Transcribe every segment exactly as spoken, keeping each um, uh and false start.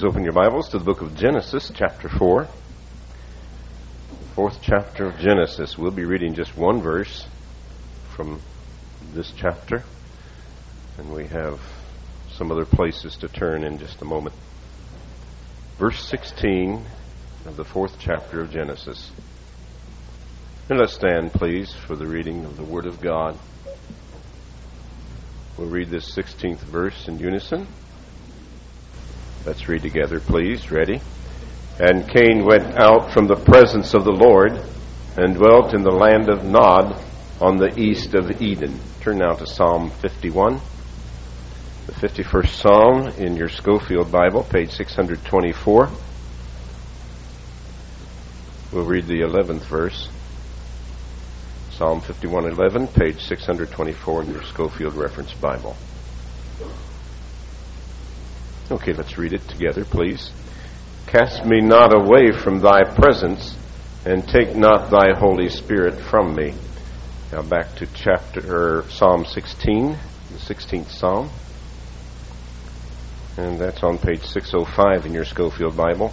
Please open your Bibles to the book of Genesis, chapter four. Fourth chapter of Genesis. We'll be reading just one verse from this chapter, and we have some other places to turn in just a moment. Verse sixteen of the fourth chapter of Genesis. And let's stand, please, for the reading of the Word of God. We'll read this sixteenth verse in unison. Let's read together, please. Ready? And Cain went out from the presence of the Lord and dwelt in the land of Nod on the east of Eden. Turn now to Psalm fifty-one. The fifty-first Psalm in your Schofield Bible, page six hundred twenty-four. We'll read the eleventh verse. Psalm fifty-one eleven, page six hundred twenty-four in your Schofield Reference Bible. Okay, let's read it together, please. Cast me not away from thy presence, and take not thy Holy Spirit from me. Now back to chapter or Psalm sixteen, the sixteenth Psalm. And that's on page six oh five in your Schofield Bible.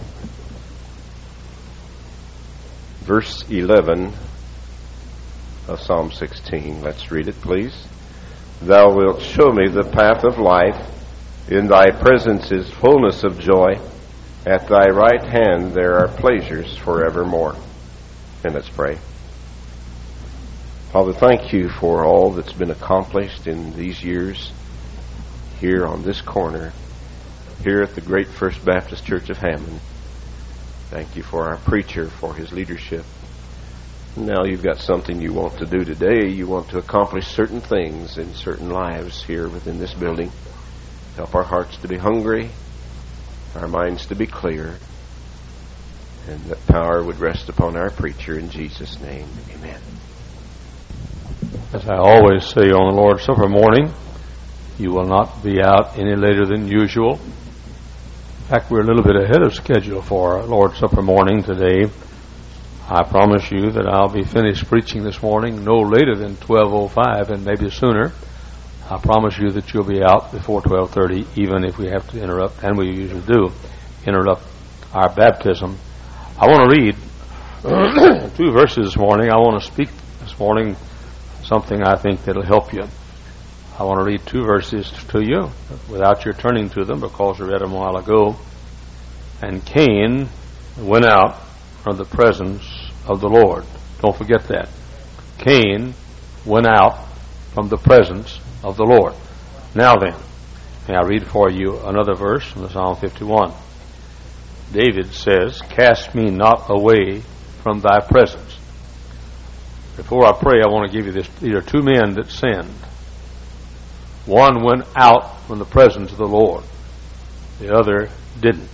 Verse eleven of Psalm sixteen. Let's read it, please. Thou wilt show me the path of life. In thy presence is fullness of joy. At thy right hand there are pleasures forevermore. And let's pray. Father, thank you for all that's been accomplished in these years here on this corner, here at the Great First Baptist Church of Hammond. Thank you for our preacher, for his leadership. Now you've got something you want to do today. You want to accomplish certain things in certain lives here within this building. Help our hearts to be hungry, our minds to be clear, and that power would rest upon our preacher in Jesus' name. Amen. As I always say on the Lord's Supper morning, you will not be out any later than usual. In fact, we're a little bit ahead of schedule for our Lord's Supper morning today. I promise you that I'll be finished preaching this morning no later than twelve oh five and maybe sooner. I promise you that you'll be out before twelve thirty, even if we have to interrupt, and we usually do, interrupt our baptism. I want to read two verses this morning. I want to speak this morning something I think that'll help you. I want to read two verses to you without your turning to them, because I read them a while ago. And Cain went out from the presence of the Lord. Don't forget that. Cain went out from the presence of the Lord. Now then, may I read for you another verse from the Psalm fifty-one. David says, cast me not away from thy presence. Before I pray, I want to give you this. These are two men that sinned. One went out from the presence of the Lord. The other didn't.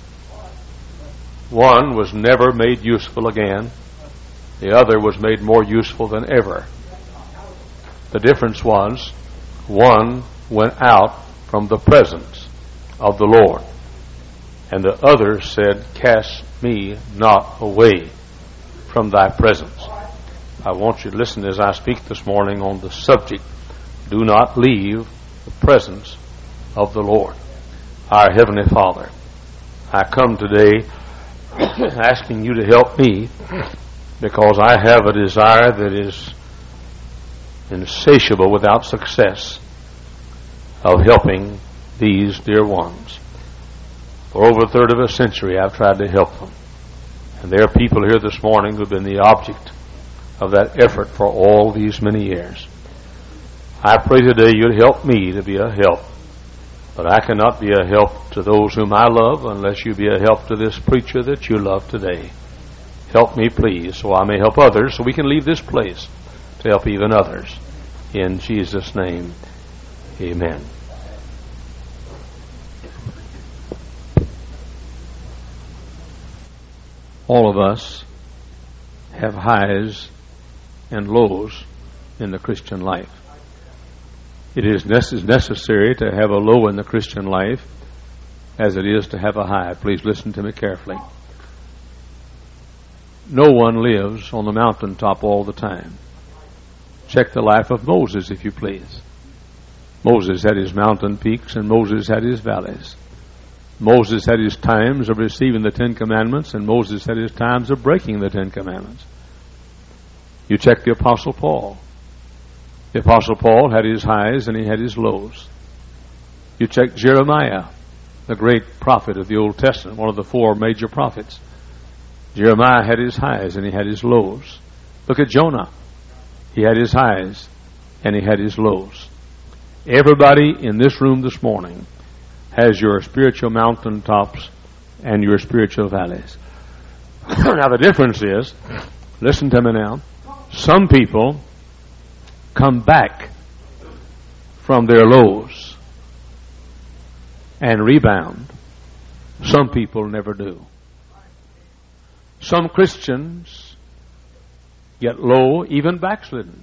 One was never made useful again. The other was made more useful than ever. The difference was, one went out from the presence of the Lord, and the other said, cast me not away from thy presence. I want you to listen as I speak this morning on the subject, do not leave the presence of the Lord. Our Heavenly Father, I come today asking you to help me, because I have a desire that is insatiable without success of helping these dear ones. For over a third of a century I've tried to help them, and there are people here this morning who have been the object of that effort for all these many years. I pray today you'd help me to be a help, but I cannot be a help to those whom I love unless you be a help to this preacher that you love today. Help me, please, so I may help others, so we can leave this place to help even others. In Jesus' name, amen. All of us have highs and lows in the Christian life. It is necessary to have a low in the Christian life as it is to have a high. Please listen to me carefully. No one lives on the mountaintop all the time. Check the life of Moses, if you please. Moses had his mountain peaks and Moses had his valleys. Moses had his times of receiving the Ten Commandments, and Moses had his times of breaking the Ten Commandments. You check the Apostle Paul. The Apostle Paul had his highs and he had his lows. You check Jeremiah, the great prophet of the Old Testament, one of the four major prophets. Jeremiah had his highs and he had his lows. Look at Jonah. He had his highs and he had his lows. Everybody in this room this morning has your spiritual mountaintops and your spiritual valleys. Now the difference is, listen to me now, some people come back from their lows and rebound. Some people never do. Some Christians get low, even backslidden.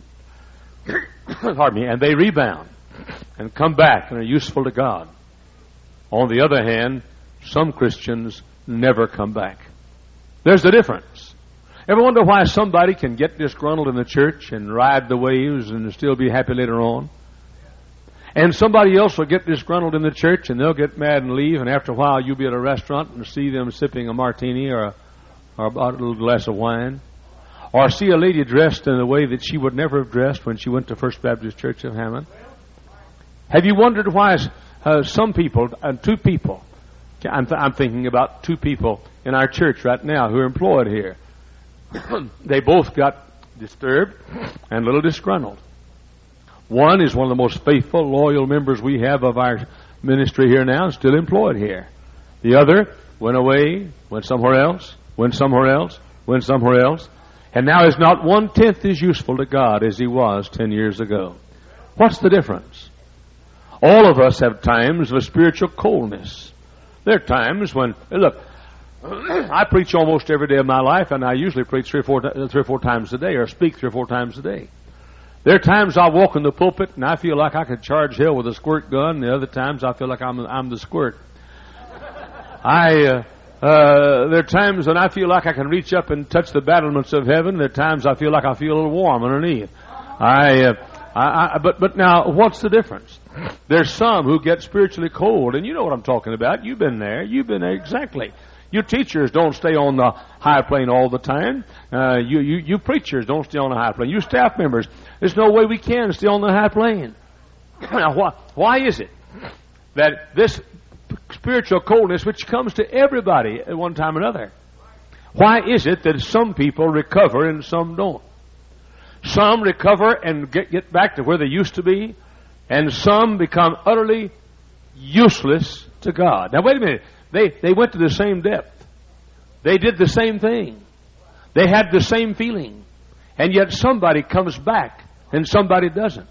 Pardon me, and they rebound and come back and are useful to God. On the other hand, some Christians never come back. There's the difference. Ever wonder why somebody can get disgruntled in the church and ride the waves and still be happy later on? And somebody else will get disgruntled in the church and they'll get mad and leave, and after a while you'll be at a restaurant and see them sipping a martini or a, or a little glass of wine. Or see a lady dressed in a way that she would never have dressed when she went to First Baptist Church of Hammond. Have you wondered why uh, some people, and uh, two people, I'm, th- I'm thinking about two people in our church right now who are employed here. They both got disturbed and a little disgruntled. One is one of the most faithful, loyal members we have of our ministry here now, still employed here. The other went away, went somewhere else, went somewhere else, went somewhere else, and now is not one-tenth as useful to God as he was ten years ago. What's the difference? All of us have times of spiritual coldness. There are times when, look, I preach almost every day of my life, and I usually preach three or four, three or four times a day, or speak three or four times a day. There are times I walk in the pulpit and I feel like I could charge hell with a squirt gun, and the other times I feel like I'm I'm the squirt. I uh, uh, there are times when I feel like I can reach up and touch the battlements of heaven. There are times I feel like I feel a little warm underneath. I, uh, I, I but but now what's the difference? There's some who get spiritually cold, and you know what I'm talking about. You've been there. You've been there exactly. You teachers don't stay on the high plane all the time. Uh, you, you, you preachers don't stay on the high plane. You staff members, there's no way we can stay on the high plane. Now, why, why is it that this spiritual coldness, which comes to everybody at one time or another, why is it that some people recover and some don't? Some recover and get, get back to where they used to be, and some become utterly useless to God. Now, wait a minute. They they went to the same depth. They did the same thing. They had the same feeling. And yet somebody comes back and somebody doesn't.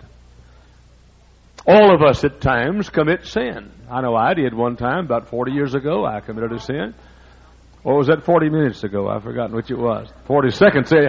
All of us at times commit sin. I know I did one time, about forty years ago, I committed a sin. Or was that forty minutes ago? I've forgotten which it was. forty seconds. In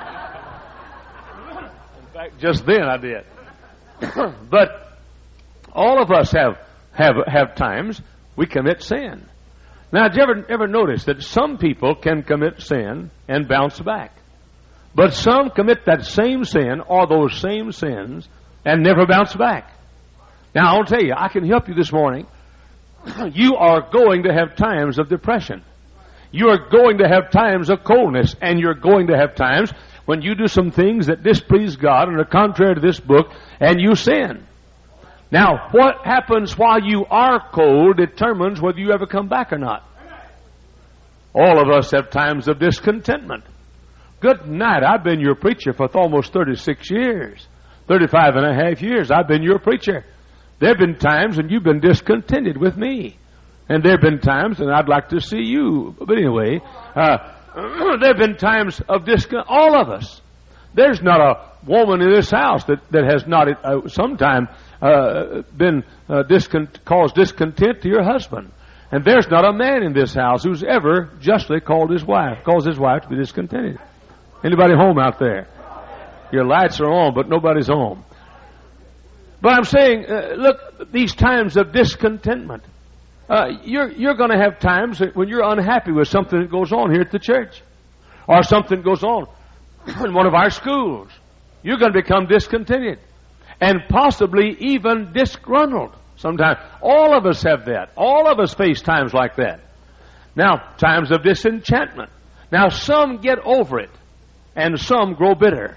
fact, just then I did. But all of us have, have, have times we commit sin. Now, did you ever, ever notice that some people can commit sin and bounce back? But some commit that same sin or those same sins and never bounce back. Now, I'll tell you, I can help you this morning. You are going to have times of depression. You are going to have times of coldness, and you're going to have times when you do some things that displease God and are contrary to this book, and you sin. Now, what happens while you are cold determines whether you ever come back or not. All of us have times of discontentment. Good night. I've been your preacher for almost thirty-six years. thirty-five and a half years. I've been your preacher. There have been times when you've been discontented with me. And there have been times, and I'd like to see you. But anyway, uh, there have been times of discontent. All of us. There's not a woman in this house that, that has not uh, sometime uh, been uh, discont- caused discontent to your husband. And there's not a man in this house who's ever justly called his wife, caused his wife to be discontented. Anybody home out there? Your lights are on, but nobody's home. But I'm saying, uh, look, these times of discontentment. Uh, you're you're going to have times when you're unhappy with something that goes on here at the church, or something goes on in one of our schools. You're going to become discontented and possibly even disgruntled. Sometimes, all of us have that. All of us face times like that. Now, times of disenchantment. Now, some get over it, and some grow bitter.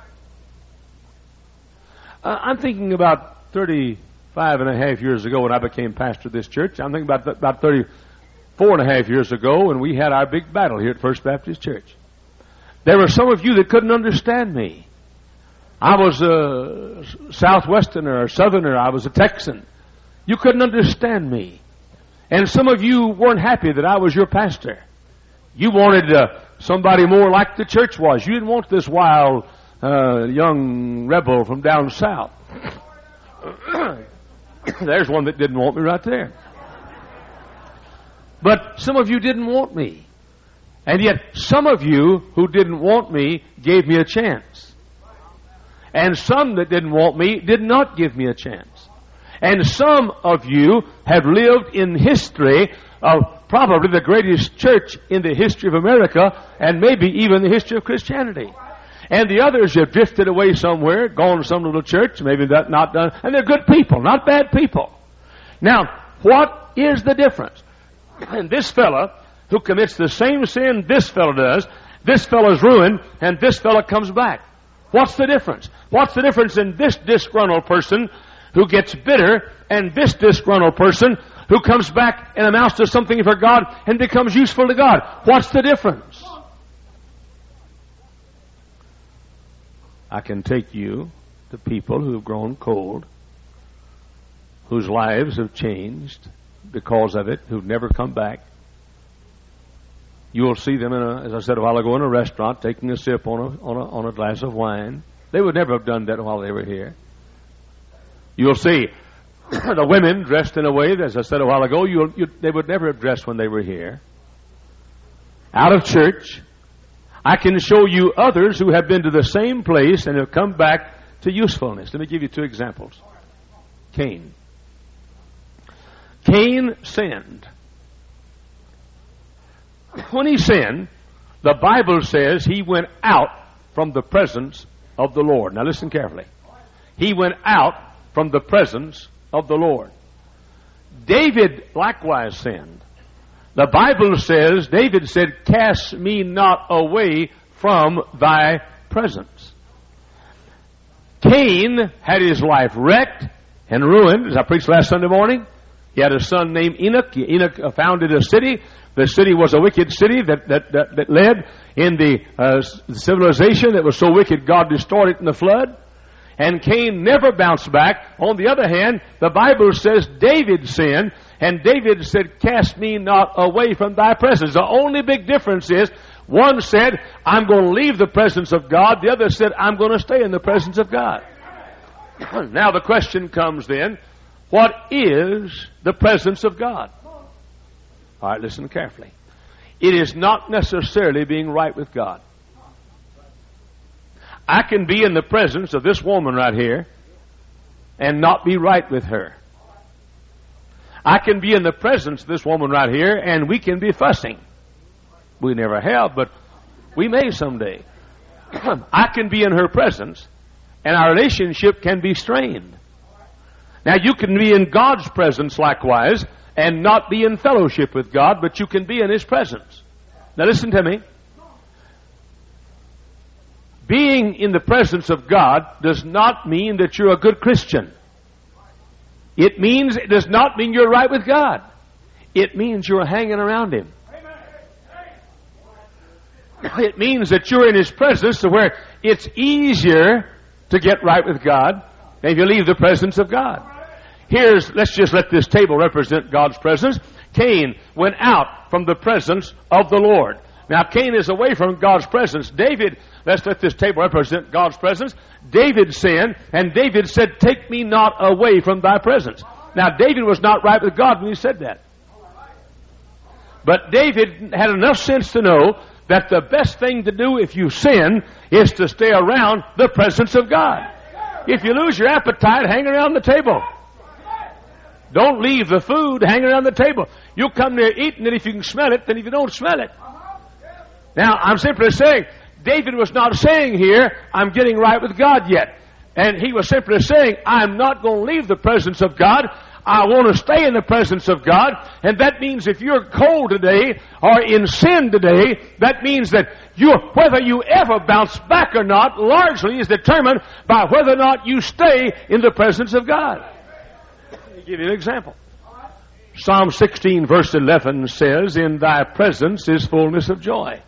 Uh, I'm thinking about thirty-five and a half years ago when I became pastor of this church. I'm thinking about th- about thirty-four and a half years ago when we had our big battle here at First Baptist Church. There were some of you that couldn't understand me. I was a Southwesterner or Southerner. I was a Texan. You couldn't understand me. And some of you weren't happy that I was your pastor. You wanted uh, somebody more like the church was. You didn't want this wild uh, young rebel from down south. There's one that didn't want me right there. But some of you didn't want me. And yet some of you who didn't want me gave me a chance. And some that didn't want me did not give me a chance. And some of you have lived in history of probably the greatest church in the history of America and maybe even the history of Christianity. And the others have drifted away somewhere, gone to some little church, maybe that not done. And they're good people, not bad people. Now, what is the difference? And this fella who commits the same sin this fellow does, this fellow's ruined, and this fellow comes back. What's the difference? What's the difference in this disgruntled person who gets bitter and this disgruntled person who comes back and amounts to something for God and becomes useful to God? What's the difference? I can take you to people who have grown cold, whose lives have changed because of it, who've never come back. You will see them, in a, as I said a while ago, in a restaurant taking a sip on a, on a, on a glass of wine. They would never have done that while they were here. You'll see the women dressed in a way, as I said a while ago, you'll, you, they would never have dressed when they were here. Out of church. I can show you others who have been to the same place and have come back to usefulness. Let me give you two examples. Cain. Cain sinned. When he sinned, the Bible says he went out from the presence of the Lord. Now listen carefully. He went out from the presence of the Lord. David likewise sinned. The Bible says, David said, "Cast me not away from thy presence." Cain had his life wrecked and ruined, as I preached last Sunday morning. He had a son named Enoch. Enoch founded a city. The city was a wicked city that, that, that, that led in the uh, civilization that was so wicked God destroyed it in the flood. And Cain never bounced back. On the other hand, the Bible says David sinned, and David said, "Cast me not away from thy presence." The only big difference is, one said, "I'm going to leave the presence of God." The other said, "I'm going to stay in the presence of God." Now the question comes then, what is the presence of God? All right, listen carefully. It is not necessarily being right with God. I can be in the presence of this woman right here and not be right with her. I can be in the presence of this woman right here and we can be fussing. We never have, but we may someday. I can be in her presence and our relationship can be strained. Now you can be in God's presence likewise and not be in fellowship with God, but you can be in His presence. Now listen to me. Being in the presence of God does not mean that you're a good Christian. It means, it does not mean you're right with God. It means you're hanging around Him. It means that you're in His presence to where it's easier to get right with God than if you leave the presence of God. Here's, let's just let this table represent God's presence. Cain went out from the presence of the Lord. Now Cain is away from God's presence. David, let's let this table represent God's presence. David sinned, and David said, "Take me not away from thy presence." Now David was not right with God when he said that. But David had enough sense to know that the best thing to do if you sin is to stay around the presence of God. If you lose your appetite, hang around the table. Don't leave the food, hang around the table. You'll come near eating it if you can smell it, then if you don't smell it. Now, I'm simply saying, David was not saying here, "I'm getting right with God yet." And he was simply saying, "I'm not going to leave the presence of God. I want to stay in the presence of God, and that means if you're cold today or in sin today, that means that you, whether you ever bounce back or not, largely is determined by whether or not you stay in the presence of God. Let me give you an example. Psalm sixteen verse eleven says, "In thy presence is fullness of joy."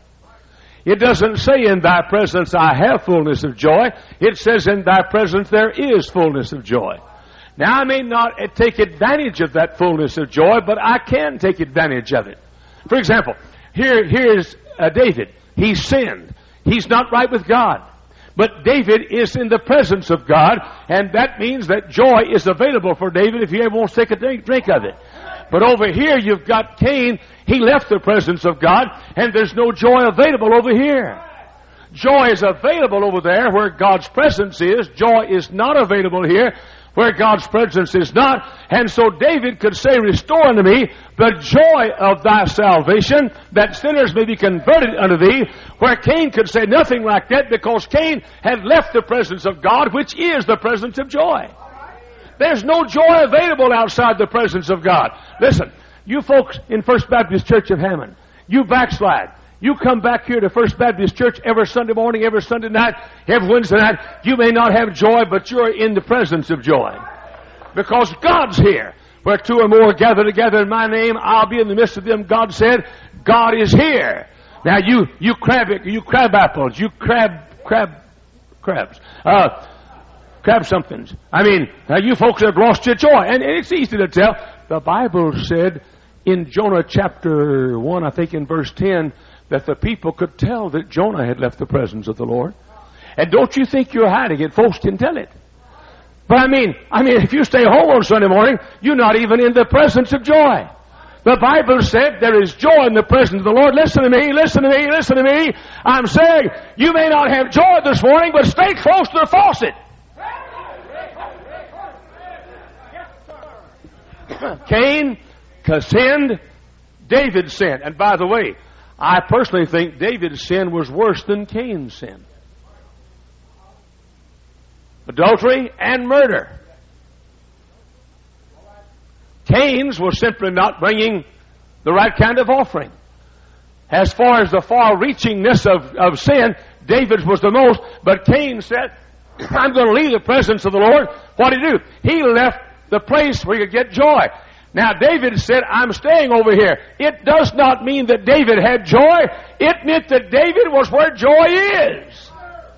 It doesn't say, "In thy presence I have fullness of joy." It says, "In thy presence there is fullness of joy." Now, I may not take advantage of that fullness of joy, but I can take advantage of it. For example, here, here's uh, David. He sinned. He's not right with God. But David is in the presence of God, and that means that joy is available for David if he ever wants to take a drink, drink of it. But over here you've got Cain. He left the presence of God, and there's no joy available over here. Joy is available over there where God's presence is. Joy is not available here where God's presence is not. And so David could say, "Restore unto me the joy of thy salvation, that sinners may be converted unto thee," where Cain could say nothing like that because Cain had left the presence of God, which is the presence of joy. There's no joy available outside the presence of God. Listen, you folks in First Baptist Church of Hammond, you backslide. You come back here to First Baptist Church every Sunday morning, every Sunday night, every Wednesday night. You may not have joy, but you're in the presence of joy. Because God's here. Where two or more gather together in my name, I'll be in the midst of them. God said, God is here. Now you, you crab, you crab apples, you crab, crab, crabs, uh, crab somethings. I mean, now you folks have lost your joy. And, and it's easy to tell. The Bible said in Jonah chapter one, I think in verse ten, that the people could tell that Jonah had left the presence of the Lord. And don't you think you're hiding it? Folks can tell it. But I mean, I mean, if you stay home on Sunday morning, you're not even in the presence of joy. The Bible said there is joy in the presence of the Lord. Listen to me, listen to me, listen to me. I'm saying you may not have joy this morning, but stay close to the faucet. Cain sinned, David sinned. And by the way, I personally think David's sin was worse than Cain's sin. Adultery and murder. Cain's was simply not bringing the right kind of offering. As far as the far-reachingness of, of sin, David's was the most. But Cain said, "I'm going to leave the presence of the Lord." What did he do? He left the place where you could get joy. Now, David said, "I'm staying over here." It does not mean that David had joy. It meant that David was where joy is.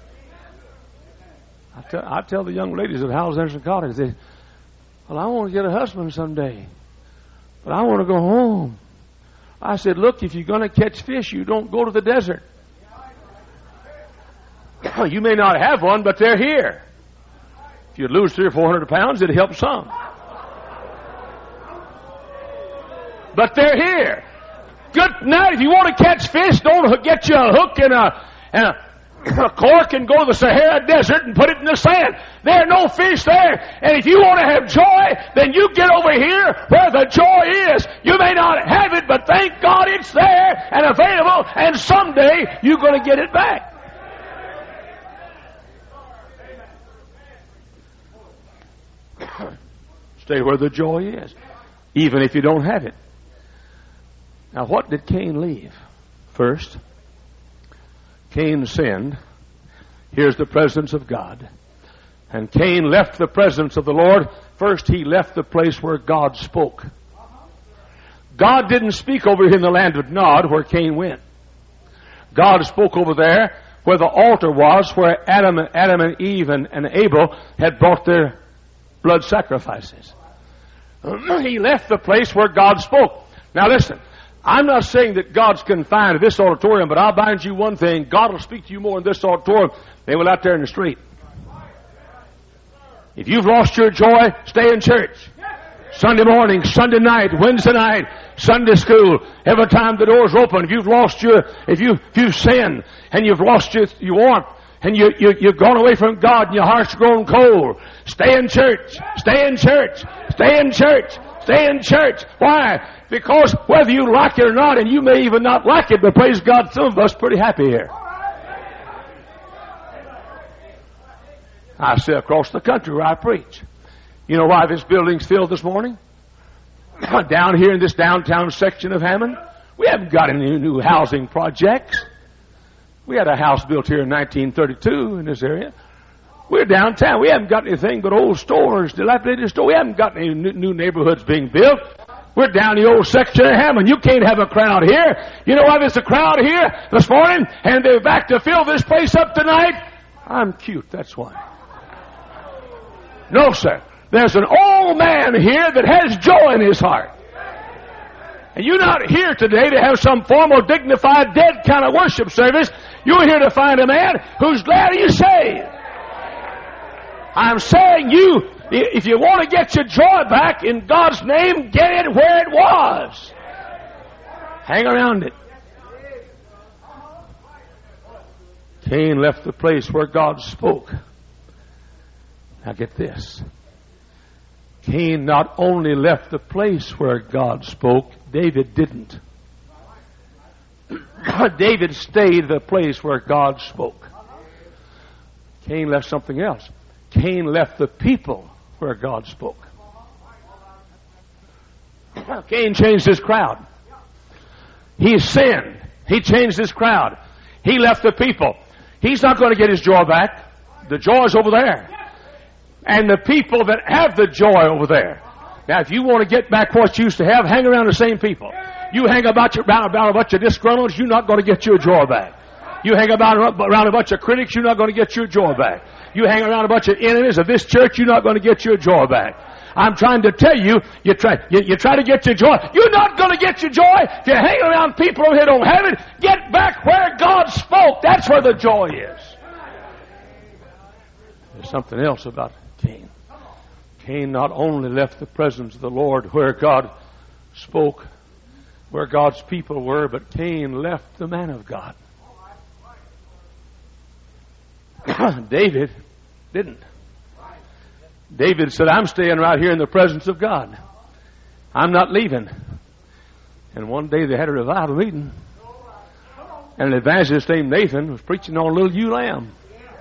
I tell, I tell the young ladies at Howells Anderson College, they, "Well, I want to get a husband someday, but I want to go home." I said, "Look, if you're going to catch fish, you don't go to the desert. You may not have one, but they're here. If you lose three or four hundred pounds, it'd help some. But they're here. Good night. If you want to catch fish, don't get you a hook and a, and a, a cork and go to the Sahara Desert and put it in the sand. There are no fish there. And if you want to have joy, then you get over here where the joy is. You may not have it, but thank God it's there and available, and someday you're going to get it back. Stay where the joy is, even if you don't have it. Now, what did Cain leave? First, Cain sinned. Here's the presence of God. And Cain left the presence of the Lord. First, he left the place where God spoke. God didn't speak over here in the land of Nod where Cain went. God spoke over there where the altar was, where Adam, Adam and Eve and, and Abel had brought their blood sacrifices. He left the place where God spoke. Now listen, I'm not saying that God's confined to this auditorium, but I'll bind you one thing. God will speak to you more in this auditorium than will out there in the street. If you've lost your joy, stay in church. Sunday morning, Sunday night, Wednesday night, Sunday school, every time the door's open. If you've lost your, if you, if you've sinned and you've lost your, your warmth, and you, you, you've gone away from God and your heart's grown cold, stay in church, stay in church, stay in church, stay in church. Why? Because whether you like it or not, and you may even not like it, but praise God, some of us are pretty happy here. I sit across the country where I preach. You know why this building's filled this morning? Down here in this downtown section of Hammond, we haven't got any new housing projects. We had a house built here in nineteen thirty-two in this area. We're downtown. We haven't got anything but old stores, dilapidated stores. We haven't got any new neighborhoods being built. We're down the old section of Hammond. You can't have a crowd here. You know why there's a crowd here this morning and they're back to fill this place up tonight? I'm cute, that's why. No, sir. There's an old man here that has joy in his heart. And you're not here today to have some formal, dignified, dead kind of worship service. You're here to find a man who's glad you're saved. I'm saying you, if you want to get your joy back in God's name, get it where it was. Hang around it. Cain left the place where God spoke. Now get this. Cain not only left the place where God spoke, David didn't. David stayed the place where God spoke. Cain left something else. Cain left the people where God spoke. Cain changed his crowd. He sinned. He changed his crowd. He left the people. He's not going to get his joy back. The joy's over there. And the people that have the joy over there. Now, if you want to get back what you used to have, hang around the same people. You hang about, your, around, around a bunch of disgruntled, you're not going to get your joy back. You hang about around a bunch of critics, you're not going to get your joy back. You hang around a bunch of enemies of this church, you're not going to get your joy back. I'm trying to tell you, you try, you, you try to get your joy. You're not going to get your joy if you hang around people who don't have it. Get back where God spoke. That's where the joy is. There's something else about Cain. Cain not only left the presence of the Lord where God spoke, where God's people were, but Cain left the man of God. David didn't. David said, I'm staying right here in the presence of God. I'm not leaving. And one day they had a revival meeting. And an evangelist named Nathan was preaching on little ewe lamb.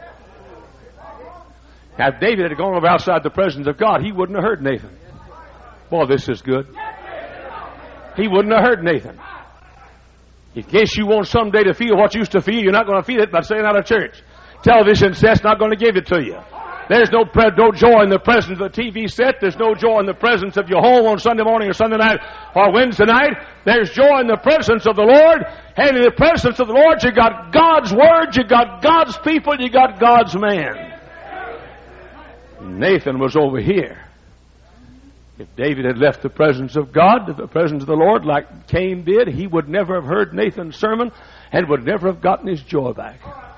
Now, if David had gone over outside the presence of God, he wouldn't have heard Nathan. Boy, this is good. He wouldn't have heard Nathan. In case you want someday to feel what you used to feel, you're not going to feel it by staying out of church. Television set's not going to give it to you. There's no pre- no joy in the presence of the T V set. There's no joy in the presence of your home on Sunday morning or Sunday night or Wednesday night. There's joy in the presence of the Lord. And in the presence of the Lord, you got God's Word, you got God's people, you got God's man. Nathan was over here. If David had left the presence of God, the presence of the Lord, like Cain did, he would never have heard Nathan's sermon and would never have gotten his joy back.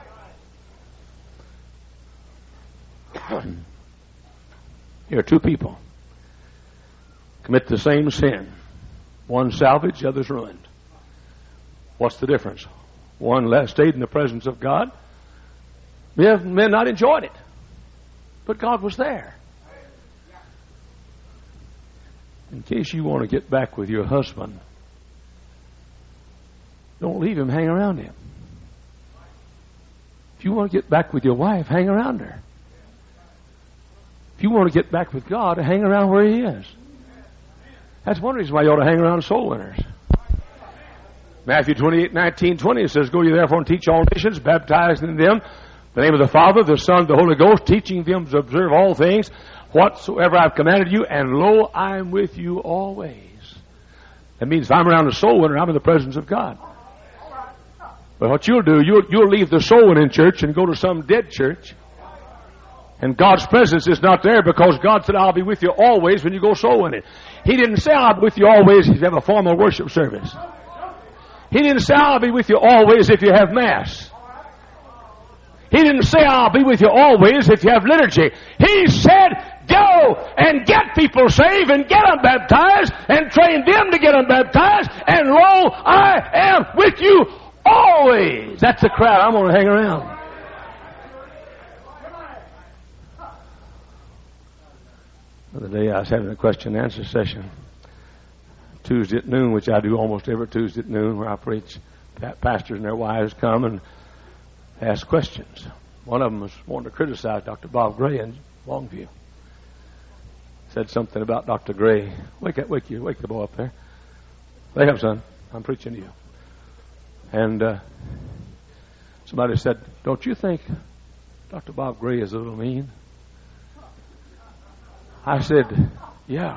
Here are two people commit the same sin. One salvaged, the other's ruined. What's the difference? One stayed in the presence of God. Men, men not enjoyed it, but God was there. In case you want to get back with your husband, don't leave him, hang around him. If you want to get back with your wife, hang around her. If you want to get back with God, hang around where He is. That's one reason why you ought to hang around soul winners. Matthew twenty-eight, nineteen, twenty says, Go ye therefore and teach all nations, baptizing them in the name of the Father, the Son, the Holy Ghost, teaching them to observe all things, whatsoever I've commanded you, and lo, I am with you always. That means if I'm around a soul winner, I'm in the presence of God. But what you'll do, you'll, you'll leave the soul winning church and go to some dead church. And God's presence is not there because God said, I'll be with you always when you go soul winning. He didn't say, I'll be with you always if you have a formal worship service. He didn't say, I'll be with you always if you have Mass. He didn't say, I'll be with you always if you have liturgy. He said, go and get people saved and get them baptized and train them to get them baptized. And lo, I am with you always. That's the crowd I'm going to hang around. The other day I was having a question and answer session Tuesday at noon, which I do almost every Tuesday at noon, where I preach. Pastors and their wives come and ask questions. One of them was wanting to criticize Doctor Bob Gray in Longview. said something about Doctor Gray. Wake up, wake you, wake the boy up there. Wake up, son. I'm preaching to you. And uh, somebody said, don't you think Doctor Bob Gray is a little mean? I said, yeah.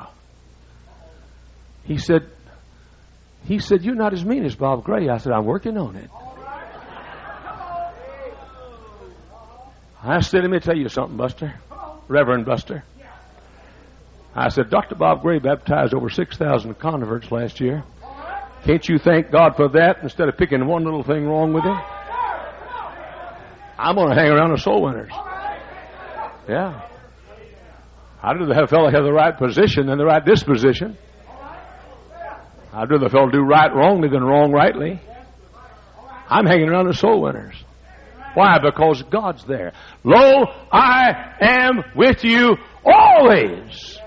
He said, he said, you're not as mean as Bob Gray. I said, I'm working on it. I said, let me tell you something, Buster. Reverend Buster. I said, Doctor Bob Gray baptized over six thousand converts last year. Can't you thank God for that instead of picking one little thing wrong with him? I'm going to hang around the soul winners. Yeah. I'd rather have a fellow have the right position than the right disposition. I'd rather a fellow do right wrongly than wrong rightly. I'm hanging around the soul winners. Why? Because God's there. Lo, I am with you always.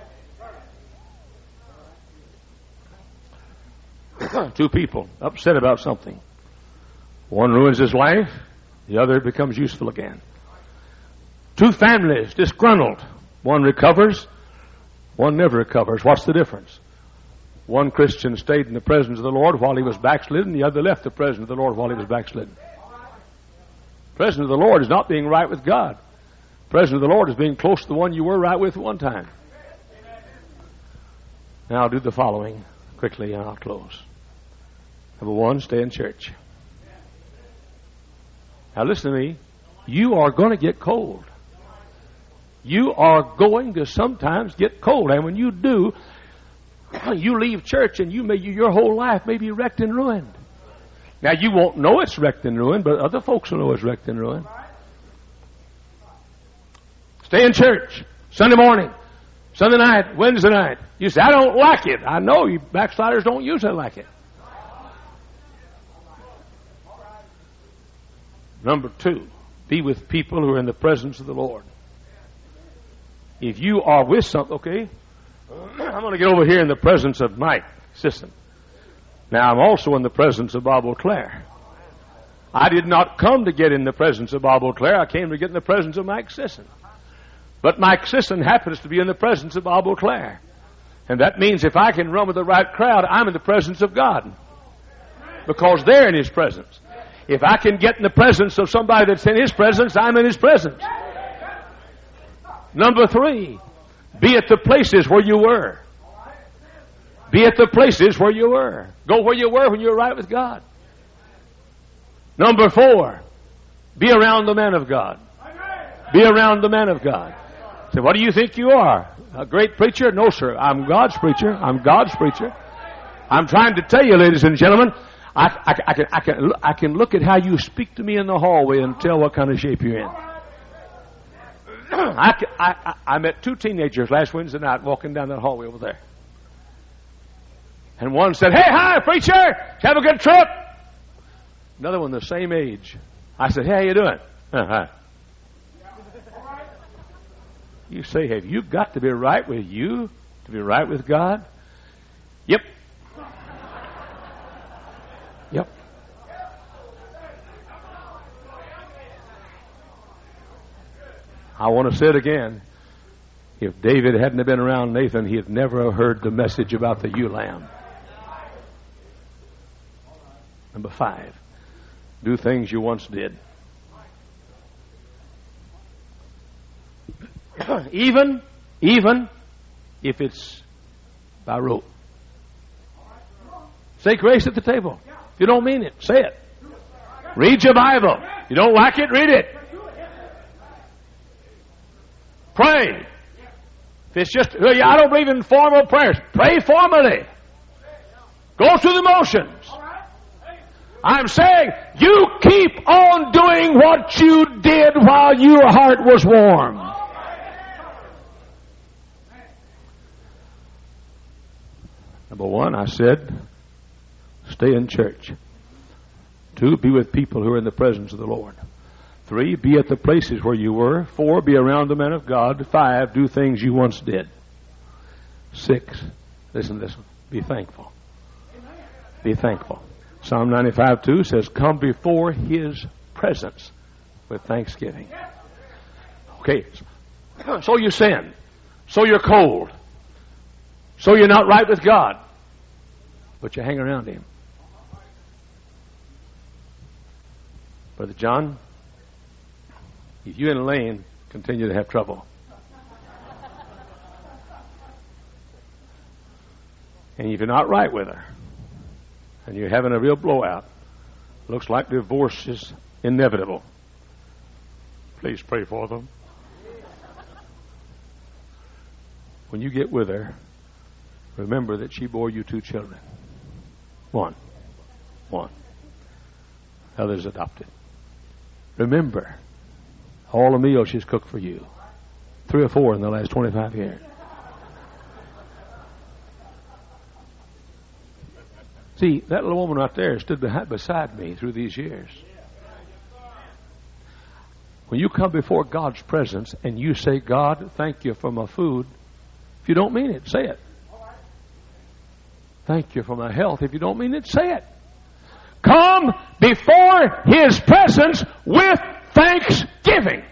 Two people upset about something. One ruins his life, the other becomes useful again. Two families disgruntled. One recovers, one never recovers. What's the difference? One Christian stayed in the presence of the Lord while he was backslidden, the other left the presence of the Lord while he was backslidden. The presence of the Lord is not being right with God. The presence of the Lord is being close to the one you were right with one time. Now I'll do the following quickly and I'll close. Number one, stay in church. Now listen to me. You are going to get cold. You are going to sometimes get cold. And when you do, you leave church and you may, your whole life may be wrecked and ruined. Now you won't know it's wrecked and ruined, but other folks will know it's wrecked and ruined. Stay in church. Sunday morning, Sunday night, Wednesday night. You say, I don't like it. I know you backsliders don't usually like it. Number two, be with people who are in the presence of the Lord. If you are with something, okay, I'm going to get over here in the presence of Mike Sisson. Now, I'm also in the presence of Bob O'Clair. I did not come to get in the presence of Bob O'Clair. I came to get in the presence of Mike Sisson. But Mike Sisson happens to be in the presence of Bob O'Clair. And that means if I can run with the right crowd, I'm in the presence of God. Because they're in His presence. If I can get in the presence of somebody that's in His presence, I'm in His presence. Number three, be at the places where you were. Be at the places where you were. Go where you were when you were right with God. Number four, be around the man of God. Be around the man of God. Say, what do you think you are? A great preacher? No, sir. I'm God's preacher. I'm God's preacher. I'm trying to tell you, ladies and gentlemen, I, I, I, can, I, can, I can look at how you speak to me in the hallway and tell what kind of shape you're in. I, I, I met two teenagers last Wednesday night walking down that hallway over there. And one said, hey, hi, preacher. Have a good trip. Another one the same age. I said, hey, how you doing? Uh, hi. You say, have you got to be right with you to be right with God? Yep. Yep. I want to say it again. If David hadn't have been around Nathan, he'd never heard the message about the ewe lamb. Number five, do things you once did. even, even if it's by rote. Say grace at the table. If you don't mean it, say it. Read your Bible. You don't like it, read it. Pray. If it's just, I don't believe in formal prayers. Pray formally. Go through the motions. I'm saying you keep on doing what you did while your heart was warm. Number one, I said, stay in church. Two, be with people who are in the presence of the Lord. Three, be at the places where you were. Four, be around the men of God. Five, do things you once did. Six, listen, listen, be thankful. Be thankful. Psalm ninety-five two says, come before His presence with thanksgiving. Okay, so you sin. So you're cold. So you're not right with God, but you hang around Him. Brother John, if you and Elaine continue to have trouble, and if you're not right with her, and you're having a real blowout, looks like divorce is inevitable, please pray for them. When you get with her, remember that she bore you two children. One. One. Others adopted. Remember all the meals she's cooked for you. Three or four in the last twenty-five years. See, that little woman right there stood behind, beside me through these years. When you come before God's presence and you say, God, thank you for my food, if you don't mean it, say it. Thank you for my health. If you don't mean it, say it. Come before His presence with thanksgiving.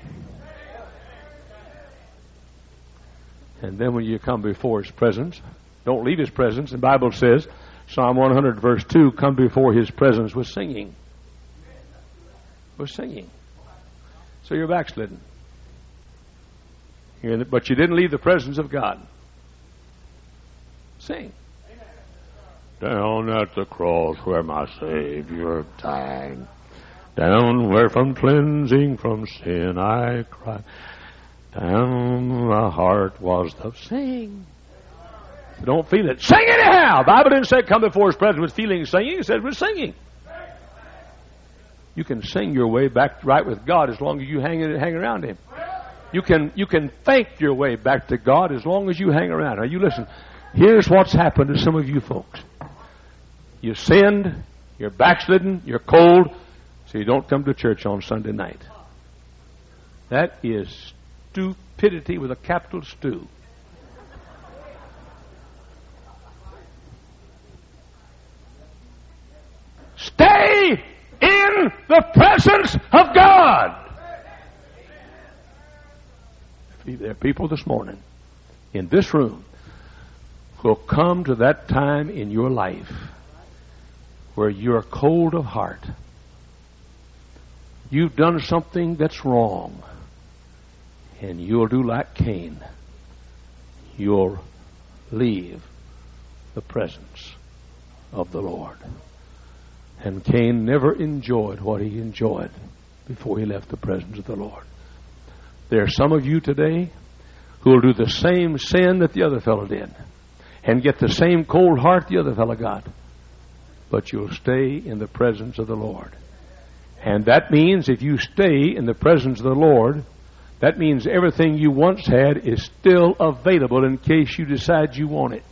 And then when you come before His presence, don't leave His presence. The Bible says, Psalm one hundred verse two, come before His presence with singing. With singing. So you're backslidden. You're in the, but you didn't leave the presence of God. Sing. Down at the cross where my Savior died, down where from cleansing from sin I cried, down my heart was the sing. If you don't feel it, sing anyhow. The Bible didn't say come before His presence with feeling singing. It said with singing. You can sing your way back right with God as long as you hang, hang around Him. You can, you can think your way back to God as long as you hang around. Now you listen. Here's what's happened to some of you folks. You sinned, you're backslidden, you're cold, so you don't come to church on Sunday night. That is stupidity with a capital stew. Stay in the presence of God. There are people this morning in this room who will come to that time in your life where you're cold of heart. You've done something that's wrong, and you'll do like Cain. You'll leave the presence of the Lord. And Cain never enjoyed what he enjoyed before he left the presence of the Lord. There are some of you today who will do the same sin that the other fellow did and get the same cold heart the other fellow got. But you'll stay in the presence of the Lord. And that means if you stay in the presence of the Lord, that means everything you once had is still available in case you decide you want it.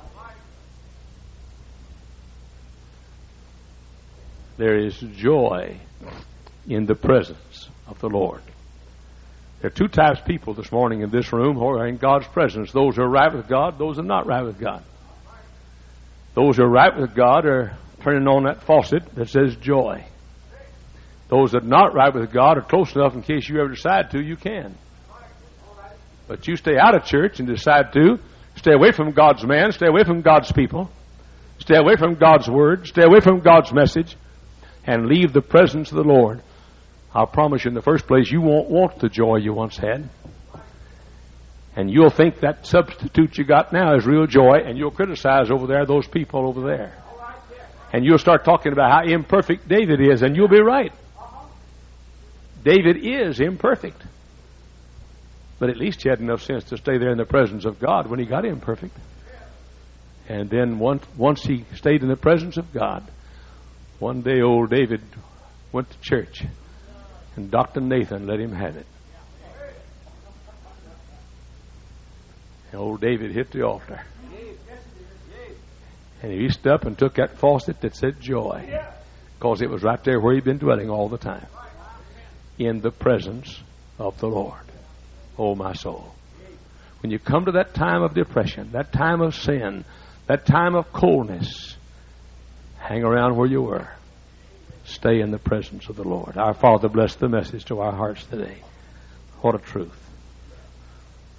There is joy in the presence of the Lord. There are two types of people this morning in this room who are in God's presence. Those who are right with God, those who are not right with God. Those who are right with God are turning on that faucet that says joy. Those that are not right with God are close enough in case you ever decide to, you can. But you stay out of church and decide to, stay away from God's man, stay away from God's people, stay away from God's word, stay away from God's message, and leave the presence of the Lord. I'll promise you in the first place, you won't want the joy you once had. And you'll think that substitute you got now is real joy, and you'll criticize over there those people over there. And you'll start talking about how imperfect David is, and you'll be right. David is imperfect. But at least he had enough sense to stay there in the presence of God when he got imperfect. And then once, once he stayed in the presence of God, one day old David went to church, and Doctor Nathan let him have it. And old David hit the altar. And he reached up and took that faucet that said joy, because it was right there where he'd been dwelling all the time, in the presence of the Lord. Oh, my soul. When you come to that time of depression, that time of sin, that time of coldness, hang around where you were. Stay in the presence of the Lord. Our Father, bless the message to our hearts today. What a truth.